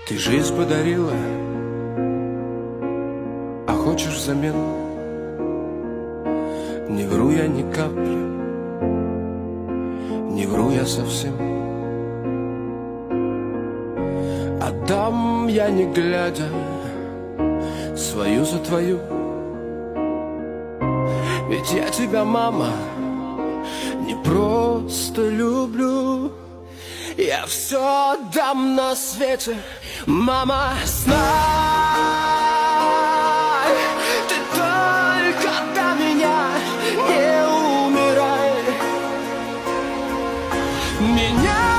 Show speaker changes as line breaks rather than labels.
Ты жизнь подарила, а хочешь взамен? Не вру я ни капли, не вру я совсем. Отдам я не глядя свою за твою. Ведь я тебя, мама, не просто люблю. Я все отдам на свете, мама, знай. Ты только до меня не умирай. Меня